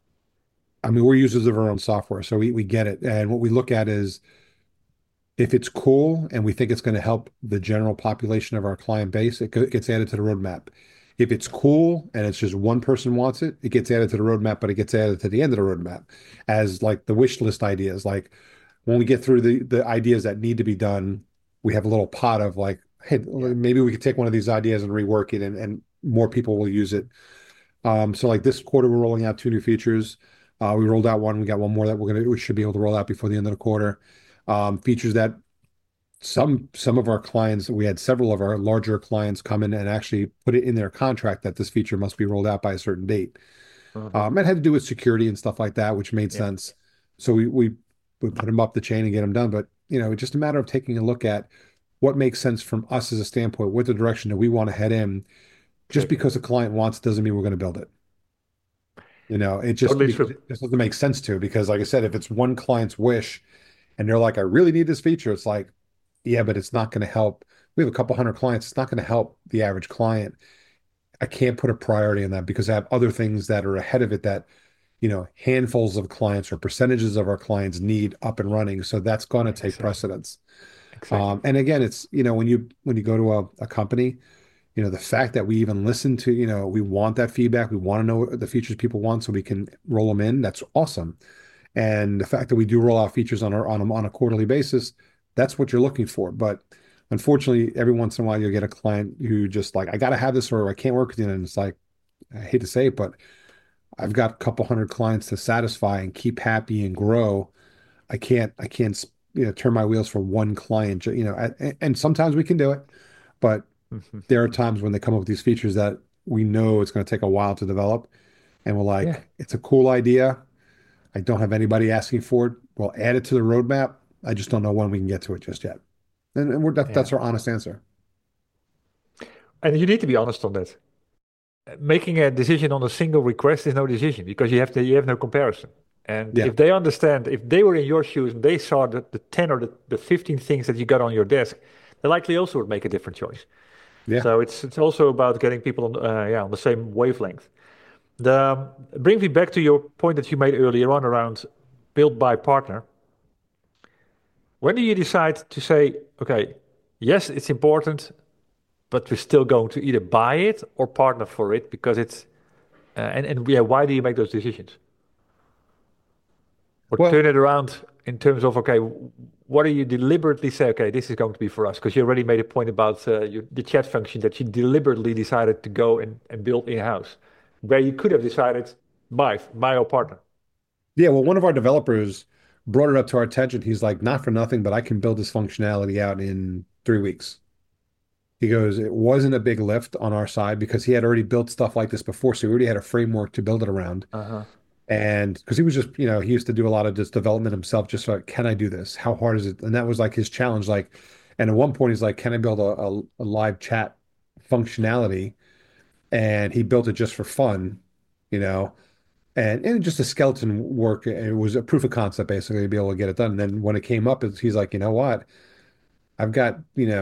I mean, we're users of our own software, so we get it. And what we look at is if it's cool and we think it's going to help the general population of our client base, it gets added to the roadmap. If it's cool and it's just one person wants it, it gets added to the roadmap, but it gets added to the end of the roadmap as like the wish list ideas. Like when we get through the ideas that need to be done, we have a little pot of like, hey, Yeah. maybe we could take one of these ideas and rework it and more people will use it. So like this quarter, we're rolling out two new features. We rolled out one. We got one more that we should be able to roll out before the end of the quarter. Features that some of our clients, we had several of our larger clients come in and actually put it in their contract that this feature must be rolled out by a certain date. Uh-huh. It had to do with security and stuff like that, which made Yeah. sense. So we put them up the chain and get them done. But it's just a matter of taking a look at what makes sense from us as a standpoint. What the direction that we want to head in. Just Exactly. because a client wants doesn't mean we're going to build it. It just Totally because true. it just doesn't make sense to. Because like I said, if it's one client's wish and they're like, I really need this feature, it's like, yeah, but it's not going to help. We have a couple hundred clients. It's not going to help the average client. I can't put a priority on that because I have other things that are ahead of it that, handfuls of clients or percentages of our clients need up and running. So that's going to take Exactly. precedence. exactly. And again, it's, when you go to a company, the fact that we even listen to, we want that feedback. We want to know what the features people want so we can roll them in. That's awesome. And the fact that we do roll out features on a quarterly basis, that's what you're looking for. But unfortunately, every once in a while you'll get a client who just like, I got to have this or I can't work with you. And it's like, I hate to say it, but I've got a couple hundred clients to satisfy and keep happy and grow. I can't, turn my wheels for one client, and sometimes we can do it, but Mhm. there are times when they come up with these features that we know it's going to take a while to develop. And we're Yeah, like, it's a cool idea. I don't have anybody asking for it. We'll add it to the roadmap. I just don't know when we can get to it just yet. And that's yeah. our honest answer. And you need to be honest on that. Making a decision on a single request is no decision because you have no comparison. And Yeah. if they understand, if they were in your shoes and they saw the 10 or the 15 things that you got on your desk, they likely also would make a different choice. Yeah. So it's also about getting people on on the same wavelength. The brings me back to your point that you made earlier on around build by partner. When do you decide to say, okay, yes, it's important, but we're still going to either buy it or partner for it because it's and yeah, why do you make those decisions? Or turn Well, it around in terms of, okay, what do you deliberately say, okay, this is going to be for us? Because you already made a point about the chat function that you deliberately decided to go and build in-house, where you could have decided buy or partner. yeah. Well, one of our developers brought it up to our attention. He's like, not for nothing, but I can build this functionality out in 3 weeks. He goes, it wasn't a big lift on our side because he had already built stuff like this before. So we already had a framework to build it around. Uh-huh. And because he was just, he used to do a lot of just development himself, just like, can I do this? How hard is it? And that was like his challenge. Like, and at one point he's like, can I build a live chat functionality? And he built it just for fun, you know, and just a skeleton work. It was a proof of concept basically to be able to get it done. And then when it came up, he's like, you know what? I've got,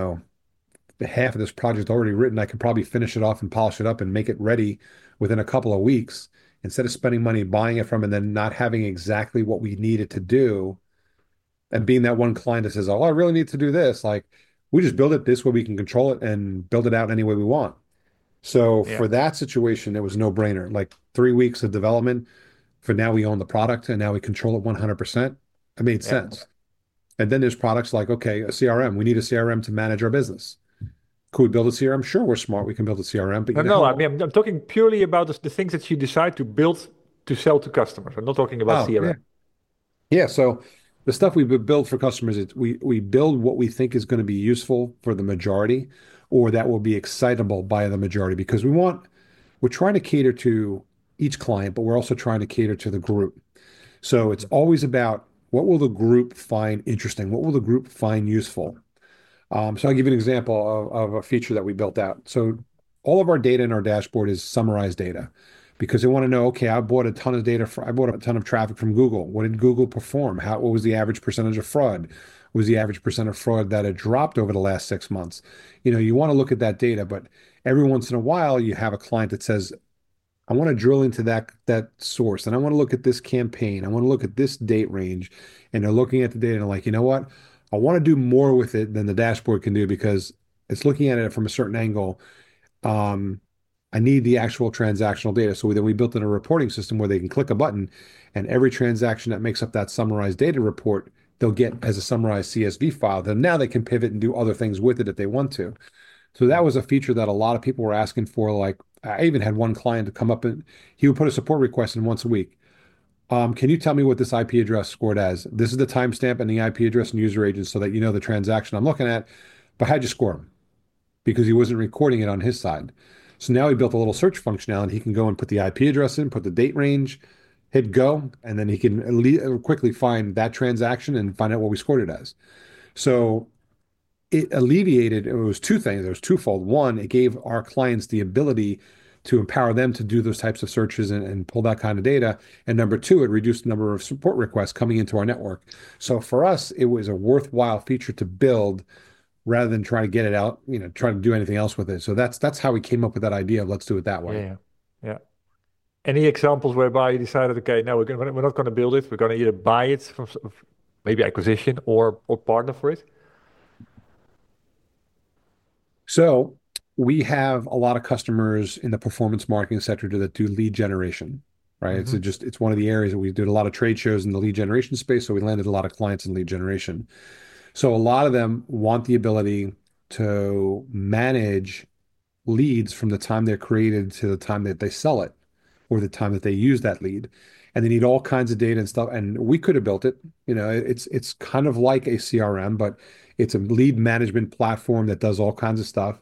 half of this project already written. I could probably finish it off and polish it up and make it ready within a couple of weeks instead of spending money buying it from and then not having exactly what we needed to do and being that one client that says, "Oh, I really need to do this." Like we just build it this way we can control it and build it out any way we want. So Yeah. for that situation, it was no brainer. Like 3 weeks of development for now we own the product and now we control it 100%. It made Yeah. sense. And then there's products like, okay, a CRM. We need a CRM to manage our business. Could we build a CRM? Sure, we're smart. We can build a CRM, but No, no, I mean, I'm talking purely about the things that you decide to build to sell to customers. I'm not talking about oh, yeah. CRM. Yeah, so the stuff we build for customers, we build what we think is going to be useful for the majority or that will be excitable by the majority because we're trying to cater to each client, but we're also trying to cater to the group. So it's Mhm. always about what will the group find interesting? What will the group find useful? So I'll give you an example of a feature that we built out. So all of our data in our dashboard is summarized data because they want to know, okay, I bought a ton of traffic from Google. What did Google perform? What was the average percentage of fraud? What was the average percent of fraud that had dropped over the last 6 months? You want to look at that data, but every once in a while you have a client that says, I want to drill into that source and I want to look at this campaign. I want to look at this date range. And they're looking at the data and they're like, you know what? I want to do more with it than the dashboard can do because it's looking at it from a certain angle. Um, I need the actual transactional data. So then we built in a reporting system where they can click a button and every transaction that makes up that summarized data report, they'll get as a summarized CSV file. Then now they can pivot and do other things with it if they want to. So that was a feature that a lot of people were asking for. Like I even had one client to come up and he would put a support request in once a week. Can you tell me what this IP address scored as? This is the timestamp and the IP address and user agent so that you know the transaction I'm looking at. But how'd you score them? Because he wasn't recording it on his side. So now he built a little search functionality. He can go and put the IP address in, put the date range, hit go, and then he can quickly find that transaction and find out what we scored it as. So it was two things. It was twofold. One, it gave our clients the ability to empower them to do those types of searches and pull that kind of data. And number two, it reduced the number of support requests coming into our network. So for us, it was a worthwhile feature to build rather than trying to get it out, trying to do anything else with it. So that's how we came up with that idea of let's do it that Yeah, way. yeah, yeah. Any examples whereby you decided, okay, no, we're not going to build it. We're going to either buy it from maybe acquisition or partner for it? So we have a lot of customers in the performance marketing sector that do lead generation, right? Hmm. It's one of the areas that we did a lot of trade shows in the lead generation space. So we landed a lot of clients in lead generation. So a lot of them want the ability to manage leads from the time they're created to the time that they sell it or the time that they use that lead. And they need all kinds of data and stuff. And we could have built it. It's kind of like a CRM, but it's a lead management platform that does all kinds of stuff.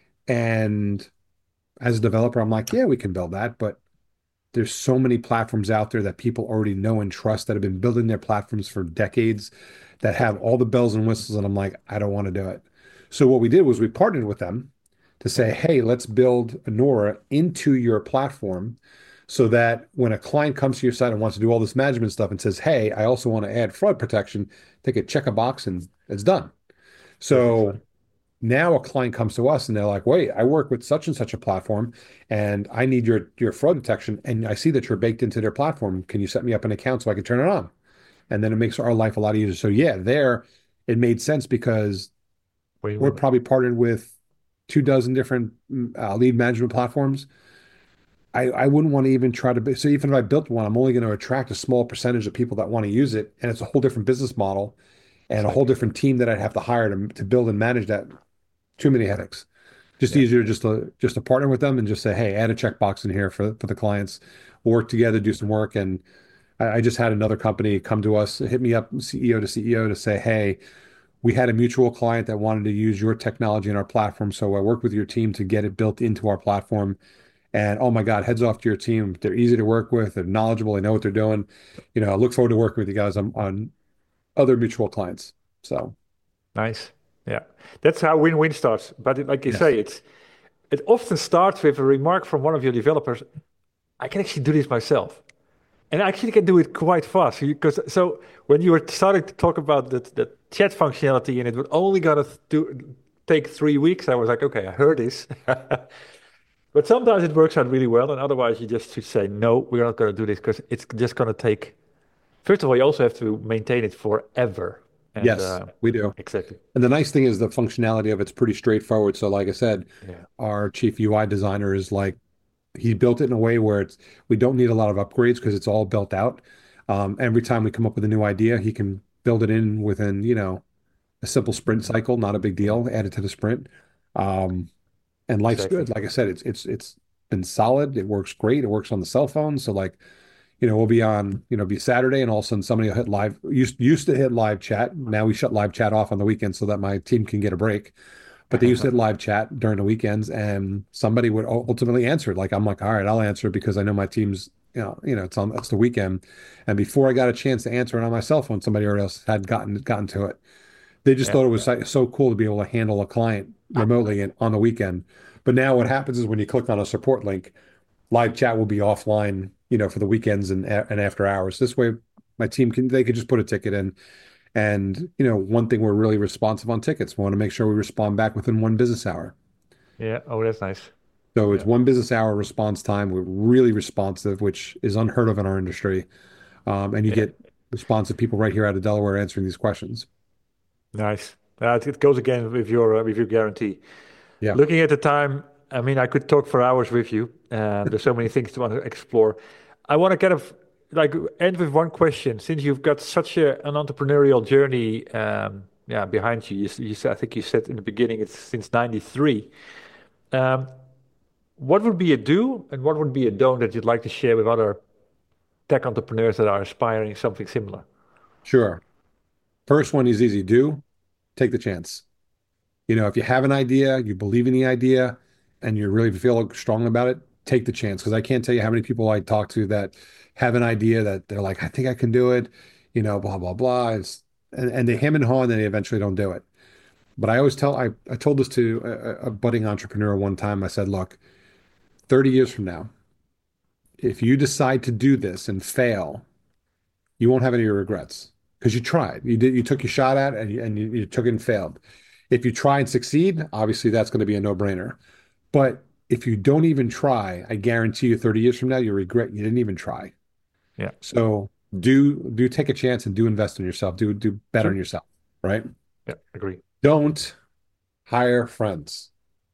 And as a developer, I'm like, yeah, we can build that, but there's so many platforms out there that people already know and trust that have been building their platforms for decades that have all the bells and whistles. And I'm like, I don't want to do it. So what we did was we partnered with them to say, Yeah, hey, let's build Nora into your platform so that when a client comes to your site and wants to do all this management stuff and says, hey, I also want to add fraud protection, they could check a box and it's done. perfect. So now a client comes to us and they're like, wait, I work with such and such a platform and I need your fraud detection. And I see that you're baked into their platform. Can you set me up an account so I can turn it on? And then it makes our life a lot easier. So yeah, there it made sense because we're Win-win. probably partnered with 24 different lead management platforms. I wouldn't want to even try to be, so even if I built one, I'm only going to attract a small percentage of people that want to use it. And it's a whole different business model and a whole Exactly. different team that I'd have to hire to build and manage that. Too many headaches. Just Yeah. easier just to partner with them and just say, hey, add a checkbox in here for the clients, work together, do some work. And I just had another company come to us, hit me up, CEO to CEO, to say, hey, we had a mutual client that wanted to use your technology in our platform. So I worked with your team to get it built into our platform. And oh my God, heads off to your team. They're easy to work with. They're knowledgeable. They know what they're doing. I look forward to working with you guys on other mutual clients. So Nice. Yeah. That's how win-win starts. But like you yes, say, it often starts with a remark from one of your developers. I can actually do this myself. And I actually can do it quite fast. Because so when you were starting to talk about the chat functionality and it would only gonna take 3 weeks, I was like, okay, I heard this. But sometimes it works out really well, and otherwise you just should say, no, we're not gonna do this because it's just gonna take. First of all, you also have to maintain it forever. And yes, we do. exactly. And the nice thing is the functionality of it's pretty straightforward. So like I said, Yeah. our chief UI designer is like he built it in a way where we don't need a lot of upgrades because it's all built out. Every time we come up with a new idea, he can build it in within, a simple sprint cycle, not a big Yeah. deal, add it to the sprint. Um, and life's Exactly. good. Like I said, it's been solid. It works great. It works on the cell phone. So like, we'll be on, be Saturday and all of a sudden somebody will hit live, used to hit live chat. Now we shut live chat off on the weekends so that my team can get a break. But they used to hit live chat during the weekends and somebody would ultimately answer it. Like, I'm like, all right, I'll answer it because I know my team's, it's the weekend. And before I got a chance to answer it on my cell phone, somebody else had gotten to it. They just Yeah. thought it was so cool to be able to handle a client remotely and on the weekend. But now what happens is when you click on a support link, live chat will be offline, for the weekends and after hours. This way, my team they could just put a ticket in. And one thing we're really responsive on tickets. We want to make sure we respond back within one business hour. Yeah. Oh, that's nice. So it's Yeah. one business hour response time. We're really responsive, which is unheard of in our industry. And you Yeah. get responsive people right here out of Delaware answering these questions. Nice. It goes again with your guarantee. Yeah, Looking at the time, I mean, I could talk for hours with you. There's so many things to want to explore. I want to kind of like end with one question. Since you've got such an entrepreneurial journey, yeah, behind you, you said, I think you said in the beginning it's since '93. Um, what would be a do and what would be a don't that you'd like to share with other tech entrepreneurs that are aspiring something similar? sure. First one is easy. Do take the chance. If you have an idea, you believe in the idea, and you really feel strong about it, take the chance. Because I can't tell you how many people I talk to that have an idea that they're like, I think I can do it, blah, blah, blah. And they hem and haw and then they eventually don't do it. But I told this to a budding entrepreneur one time. I said, look, 30 years from now, if you decide to do this and fail, you won't have any regrets because you tried. You took your shot at it and you took it and failed. If you try and succeed, obviously that's going to be a no-brainer. But if you don't even try, I guarantee you 30 years from now, you'll regret you didn't even try. Yeah, So do take a chance and do invest in yourself. Do better in sure. yourself, right? Yeah, agree. Don't hire friends.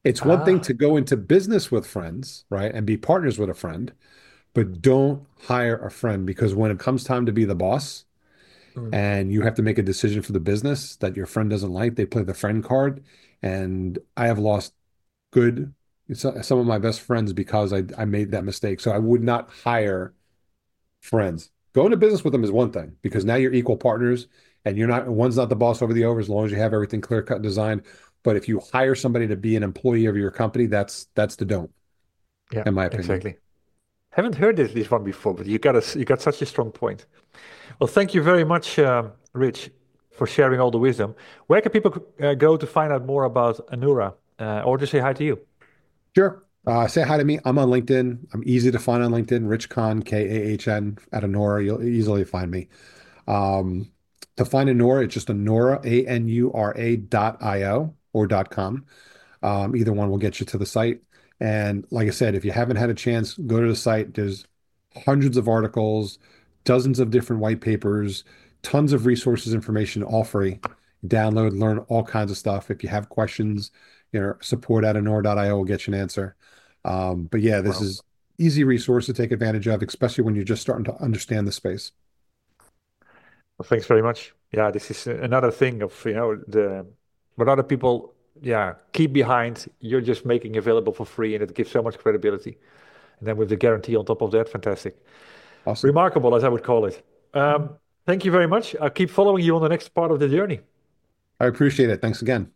It's one thing to go into business with friends, right? And be partners with a friend, but don't hire a friend because when it comes time to be the boss Mm. and you have to make a decision for the business that your friend doesn't like, they play the friend card. And I have lost good some of my best friends because I made that mistake. So I would not hire friends. Going to business with them is one thing because now you're equal partners and you're not one's not the boss over the other as long as you have everything clear cut and designed. But if you hire somebody to be an employee of your company, that's the don't, Yeah, in my opinion. exactly. Haven't heard this one before, but you got such a strong point. Well, thank you very much, Rich, for sharing all the wisdom. Where can people go to find out more about Anura, or to say hi to you? Sure. Say hi to me. I'm on LinkedIn. I'm easy to find on LinkedIn. Rich Khan, Kahn at Anura. You'll easily find me. Um, to find Anura, it's just Anura, ANURA.io or .com. Either one will get you to the site. And like I said, if you haven't had a chance, go to the site. There's hundreds of articles, dozens of different white papers, tons of resources, information, all free. Download, learn all kinds of stuff. If you have questions, support at anura.io will get you an answer. But yeah, this Wow. is easy resource to take advantage of, especially when you're just starting to understand the space. Well, thanks very much. Yeah, this is another thing of, the what other people, yeah, keep behind, you're just making available for free, and it gives so much credibility. And then with the guarantee on top of that, fantastic. Awesome. Remarkable, as I would call it. Thank you very much. I'll keep following you on the next part of the journey. I appreciate it. Thanks again.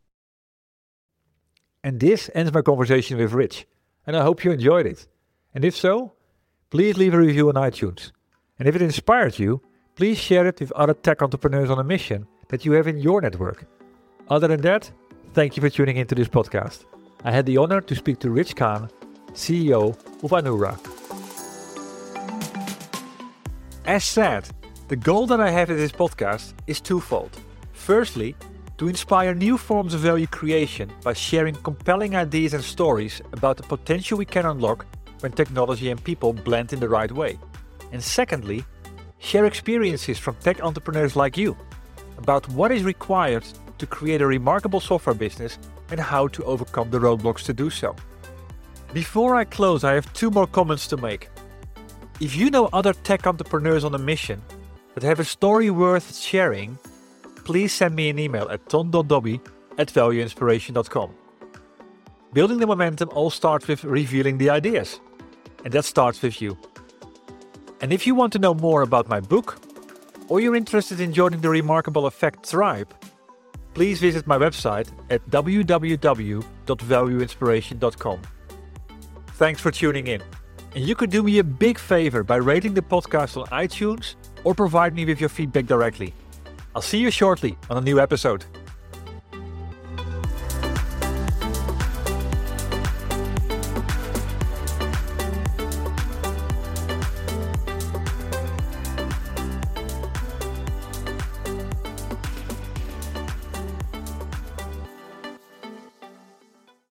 And this ends my conversation with Rich, and I hope you enjoyed it. And if so, please leave a review on iTunes. And if it inspired you, please share it with other tech entrepreneurs on a mission that you have in your network. Other than that, thank you for tuning into this podcast. I had the honor to speak to Rich Khan, CEO of Anura. As said, the goal that I have in this podcast is twofold. Firstly, to inspire new forms of value creation by sharing compelling ideas and stories about the potential we can unlock when technology and people blend in the right way. And secondly, share experiences from tech entrepreneurs like you about what is required to create a remarkable software business and how to overcome the roadblocks to do so. Before I close, I have two more comments to make. If you know other tech entrepreneurs on a mission that have a story worth sharing, please send me an email at ton.dobby@valueinspiration.com. Building the momentum all starts with revealing the ideas, and that starts with you. And if you want to know more about my book, or you're interested in joining the Remarkable Effect tribe, please visit my website at www.valueinspiration.com. Thanks for tuning in. And you could do me a big favor by rating the podcast on iTunes or provide me with your feedback directly. I'll see you shortly on a new episode.